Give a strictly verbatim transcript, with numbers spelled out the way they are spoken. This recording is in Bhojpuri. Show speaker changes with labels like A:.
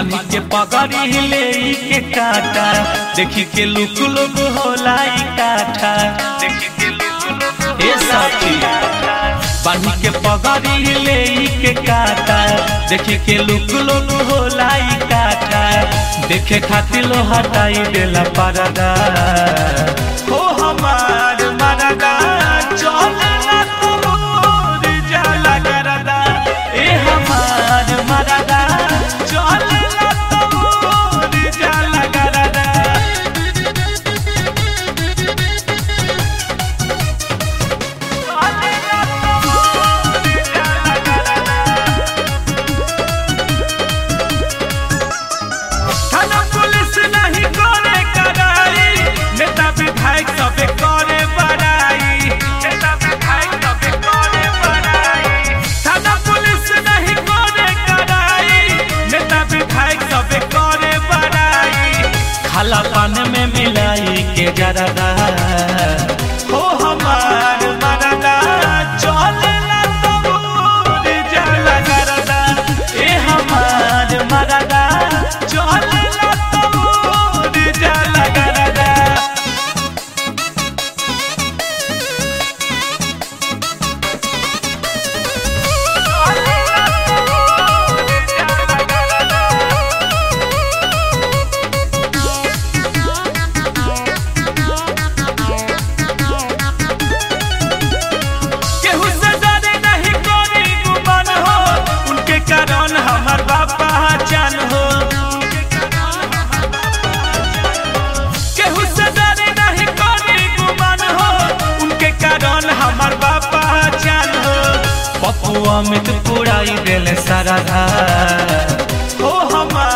A: बानी के पगड़ी ले के काटा देखी के लुक लुक होला ई काठा देखी के लुक लुक ए साथी बानी के पगड़ी ले के काटा देखी के लुक लुक होला ई काठा देखे खातिर लो हटाई देला परदा हो हमार मरदा चले ना तोर जाला करदा ए हमार मरदा चले ना तोर जाला करदा थाना पुलिस नहीं करे कराई नेता विधायक सबे करे बड़ाई नेता विधायक सबे करे बड़ाई थाना पुलिस नहीं करे कराई नेता विधायक सबे करे बड़ाई खाला पान में मिलाई के जरदा हो हमार मरदा चले ना तोर जाला करदा ए हमार मरदा चले ना तोर जाला करदा केहू से डरे नहीं कोई गुमान हो उनके कारण हमार बाप पहचान हो केहू से डरे नहीं कोई गुमान हो उनके कारण हमार बाप पहचान हो पप्पू अमित पुराई देले सारा हो हमार